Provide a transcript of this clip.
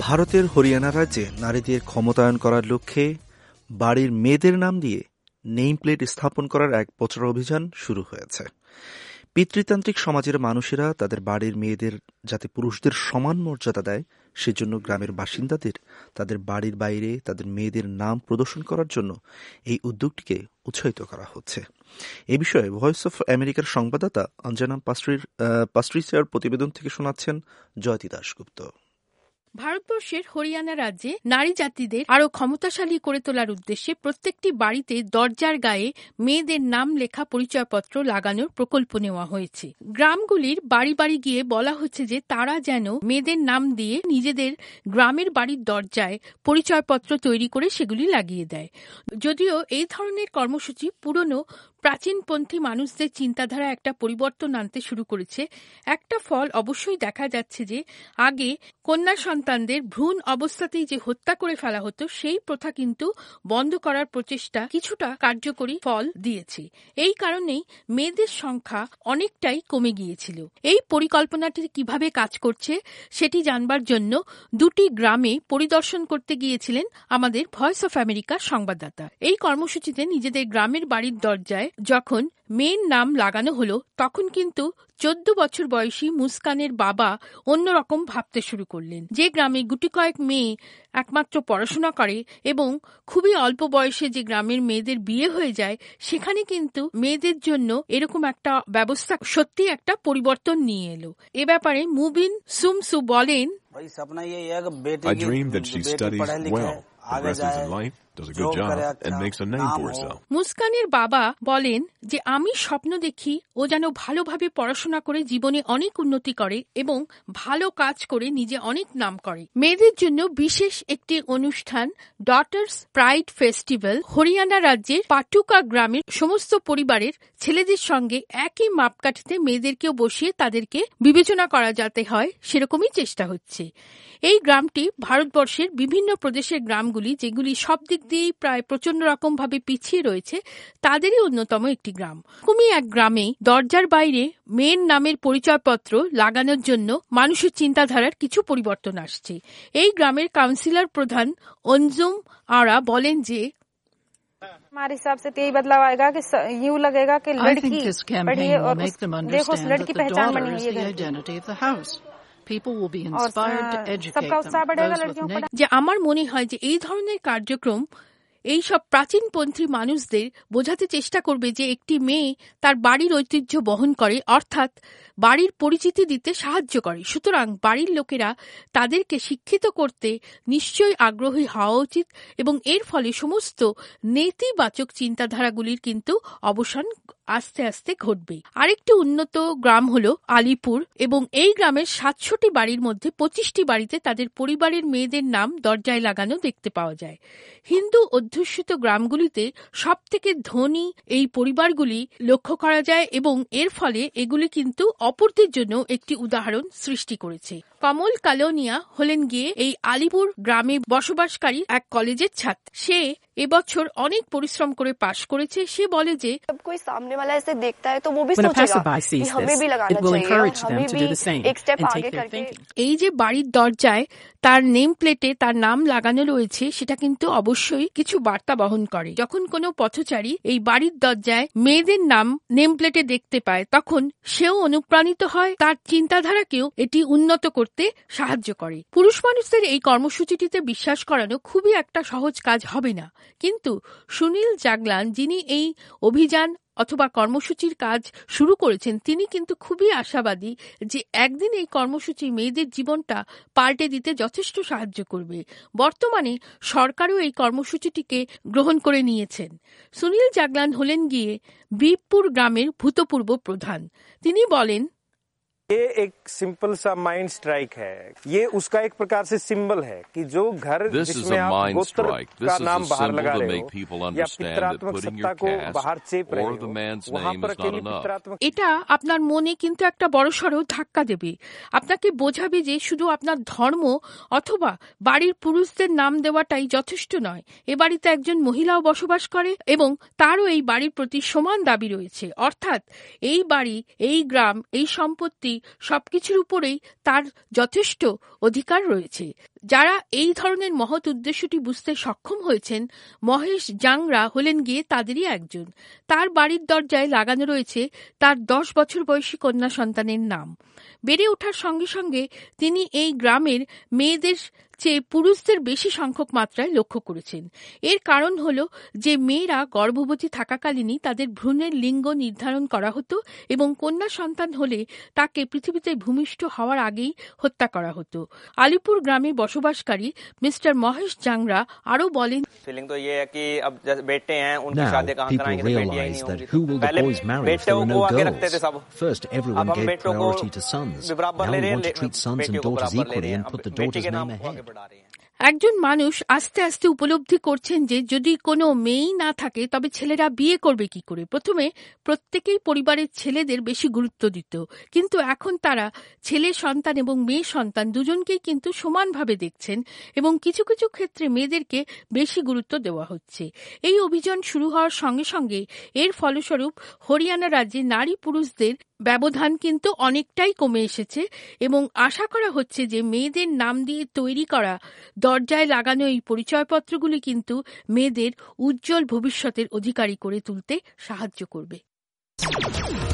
ভারতের হরিয়ানা রাজ্যে নারীদের ক্ষমতায়ন করার লক্ষ্যে বাড়ির মেয়েদের নাম দিয়ে নেম প্লেট স্থাপন করার 1 বছর অভিযান শুরু হয়েছে। পিতৃতান্ত্রিক সমাজের মানুষেরা তাদের বাড়ির মেয়েদের যাতে পুরুষদের সমান মর্যাদা দেয়, সেজন্য গ্রামের বাসিন্দাদের তাদের বাড়ির বাইরে তাদের মেয়েদের নাম প্রদর্শন করার জন্য এই উদ্যোগটিকে উৎসাহিত করা হচ্ছে। এ বিষয়ে ভয়েস অফ আমেরিকার সংবাদদাতা অঞ্জনা পাস্ট্রিসিয়ার প্রতিবেদন থেকে শোনাচ্ছেন জয়তী দাশগুপ্ত। ভারতবর্ষের হরিয়ানা রাজ্যে নারী জাতিদের আরও ক্ষমতাশালী করে তোলার উদ্দেশ্যে প্রত্যেকটি বাড়িতে দরজার গায়ে মেয়েদের নাম লেখা পরিচয়পত্র লাগানোর প্রকল্প নেওয়া হয়েছে। গ্রামগুলির বাড়ি বাড়ি গিয়ে বলা হচ্ছে যে তারা যেন মেয়েদের নাম দিয়ে নিজেদের গ্রামের বাড়ির দরজায় পরিচয়পত্র তৈরি করে সেগুলি লাগিয়ে দেয়। যদিও এই ধরনের কর্মসূচি পুরনো প্রাচীনপন্থী মানুষদের চিন্তাধারা একটা পরিবর্তন আনতে শুরু করেছে, একটা ফল অবশ্যই দেখা যাচ্ছে যে আগে কন্যা সন্তানদের ভ্রূণ অবস্থাতেই যে হত্যা করে ফেলা হতো, সেই প্রথা কিন্তু বন্ধ করার প্রচেষ্টা কিছুটা কার্যকরী ফল দিয়েছে। এই কারণেই মেয়েদের সংখ্যা অনেকটাই কমে গিয়েছিল। এই পরিকল্পনাটি কিভাবে কাজ করছে সেটি জানবার জন্য 2টি গ্রামে পরিদর্শন করতে গিয়েছিলেন আমাদের ভয়েস অফ আমেরিকার সংবাদদাতা। এই কর্মসূচিতে নিজেদের গ্রামের বাড়ির দরজায় যখন মেয়ের নাম লাগানো হলো, তখন কিন্তু 14 বছর বয়সী মুস্কানের বাবা অন্যরকম ভাবতে শুরু করলেন। যে গ্রামে গুটি কয়েক মেয়ে একমাত্র পড়াশোনা করে এবং খুবই অল্প বয়সে যে গ্রামের মেয়েদের বিয়ে হয়ে যায়, সেখানে কিন্তু মেয়েদের জন্য এরকম একটা ব্যবস্থা সত্যি একটা পরিবর্তন নিয়ে এলো। এ ব্যাপারে মুবিন সুমসু বলেন, I dream that she studies well, progresses in life, does a good job, and makes a name for herself. মুস্কানের বাবা বলেন যে আমি স্বপ্ন দেখি ও যেন ভালোভাবে পড়াশোনা করে জীবনে অনেক উন্নতি করে এবং ভালো কাজ করে নিজে অনেক নাম করে। মেয়েদের জন্য বিশেষ একটি অনুষ্ঠান ডটার্স প্রাইড ফেস্টিভ্যাল হরিয়ানা রাজ্যের পাটুকা গ্রামের সমস্ত পরিবারের ছেলেদের সঙ্গে একই মাপকাঠিতে মেয়েদেরকেও বসিয়ে তাদেরকে বিবেচনা করা যাতে হয়, সেরকমই চেষ্টা হচ্ছে। এই গ্রামটি ভারতবর্ষের বিভিন্ন প্রদেশের গ্রামগুলি, যেগুলি সব দিক দিয়েই প্রায় প্রচন্ড রকম ভাবে পিছিয়ে রয়েছে, তাদেরই অন্যতম একটি গ্রাম। কুমি এক গ্রামে দরজার বাইরে মেয়ের নামের পরিচয়পত্র লাগানোর জন্য মানুষের চিন্তাধারার কিছু পরিবর্তন আসছে। এই গ্রামের কাউন্সিলর প্রধান অঞ্জুম আরা বলেন যে हमारे हिसाब से यही बदलाव आएगा कि यूं लगेगा कि लड़की पढ़ी है और देखो उस लड़की पहचान बनी हुई है। People will be inspired to educate them. যে আমার মনে হয় যে এই ধরনের কার্যক্রম এই সব প্রাচীনপন্থী মানুষদের বোঝাতে চেষ্টা করবে যে একটি মেয়ে তার বাড়ির ঐতিহ্য বহন করে, অর্থাৎ বাড়ির পরিচিতি দিতে সাহায্য করে। সুতরাং বাড়ির লোকেরা তাদেরকে শিক্ষিত করতে নিশ্চয়ই আগ্রহী হওয়া উচিত এবং এর ফলে সমস্ত নেতিবাচক চিন্তাধারাগুলির কিন্তু অবসান আস্তে আস্তে ঘটবে। আরেকটি উন্নত গ্রাম হলো আলিপুর এবং এই গ্রামের 700টি বাড়ির মধ্যে 25টি বাড়িতে তাদের পরিবারের মেয়েদের নাম দরজায় লাগানো দেখতে পাওয়া যায়। হিন্দু অধ্যুষিত গ্রামগুলিতে সব থেকে ধনী এই পরিবারগুলি লক্ষ্য করা যায় এবং এর ফলে এগুলি কিন্তু অপরদের জন্য একটি উদাহরণ সৃষ্টি করেছে। কমল কালোনিয়া হলেন গিয়ে এই আলিপুর গ্রামে বসবাসকারী এক কলেজের ছাত্র। সে এবছর অনেক পরিশ্রম করে পাশ করেছে। সে বলে যে এই যে বাড়ির দরজায় তার নেম প্লেটে তার নাম লাগানো রয়েছে, সেটা কিন্তু অবশ্যই কিছু বার্তা বহন করে। যখন কোনো পথচারী এই বাড়ির দরজায় মেয়েদের নাম নেম প্লেটে দেখতে পায়, তখন সেও অনুপ্রাণিত হয়, তার চিন্তাধারাকেও এটি উন্নত করতে সাহায্য করে। পুরুষ মানুষদের এই কর্মসূচিটিতে বিশ্বাস করানো খুবই একটা সহজ কাজ হবে না, কিন্তু সুনীল জাগলান, যিনি এই অভিযান অথবা কর্মসূচির কাজ শুরু করেছেন, তিনি কিন্তু খুবই আশাবাদী যে একদিন এই কর্মসূচি মেয়েদের জীবনটা পাল্টে দিতে যথেষ্ট সাহায্য করবে। বর্তমানে সরকারও এই কর্মসূচিটিকে গ্রহণ করে নিয়েছেন। সুনীল জাগলান হলেন গিয়ে বিপুর গ্রামের ভূতপূর্ব প্রধান। তিনি বলেন, ये एक सिंपल सा माइंड स्ट्राइक है, ये उसका एक प्रकार से सिंबल है कि जो घर जिसमें आप गोत्र का नाम बाहर लगा रहे हो या पितरात्मक सत्ता को बाहर चेप रहे हो, वहाँ पर अकेली पितरात्मक এটা আপনার মনে কিন্তু একটা বড়সড় ধাক্কা দেবে। আপনাকে বোঝাবে যে শুধু আপনার ধর্ম অথবা বাড়ির পুরুষদের নাম দেওয়াটাই যথেষ্ট নয়। এ বাড়িতে একজন মহিলাও বসবাস করে এবং তারও এই বাড়ির প্রতি সমান দাবি রয়েছে। অর্থাৎ এই বাড়ি, এই গ্রাম, এই সম্পত্তি সবকিছুর উপরেই তার যথেষ্ট অধিকার রয়েছে। যারা এই ধরনের মহৎ উদ্দেশ্যটি বুঝতে সক্ষম হয়েছেন, মহেশ জাংরা হলেন গিয়ে তাদেরই একজন। তার বাড়ির দরজায় লাগানো রয়েছে তার 10 বছর বয়সী কন্যা সন্তানের নাম। বেড়ে ওঠার সঙ্গে সঙ্গে তিনি এই গ্রামের মেয়েদের চেয়ে পুরুষদের বেশি সংখ্যক মাত্রায় লক্ষ্য করেছেন। এর কারণ হল যে মেয়েরা গর্ভবতী থাকাকালীনই তাদের ভ্রূণের লিঙ্গ নির্ধারণ করা হতো এবং কন্যা সন্তান হলে তাকে পৃথিবীতে ভূমিষ্ঠ হওয়ার আগেই হত্যা করা হতো। আলিপুর গ্রামে বসবাসকারী মিস্টার মহেশ জাংরা আরও বলেন, people realize that who will the boys marry if there are no girls? First, everyone gave priority to sons. Now we want to treat sons and daughters equally and put the daughter's name ahead. একজন মানুষ আস্তে আস্তে উপলব্ধি করছেন যে যদি কোনো মেয়েই না থাকে তবে ছেলেরা বিয়ে করবে কি করে। প্রথমে প্রত্যেকেই পরিবারের ছেলেদের বেশি গুরুত্ব দিত, কিন্তু এখন তারা ছেলে সন্তান এবং মেয়ে সন্তান দুজনকেই কিন্তু সমানভাবে দেখছেন এবং কিছু কিছু ক্ষেত্রে মেয়েদেরকে বেশি গুরুত্ব দেওয়া হচ্ছে। এই অভিযান শুরু হওয়ার সঙ্গে সঙ্গে এর ফলস্বরূপ হরিয়ানা রাজ্যে নারী পুরুষদের ব্যবধান কিন্তু অনেকটাই কমে এসেছে এবং আশা করা হচ্ছে যে মেয়েদের নাম দিয়ে তৈরি করা দরজায় লাগানো এই পরিচয়পত্রগুলি কিন্তু মেয়েদের উজ্জ্বল ভবিষ্যতের অধিকারী করে তুলতে সাহায্য করবে।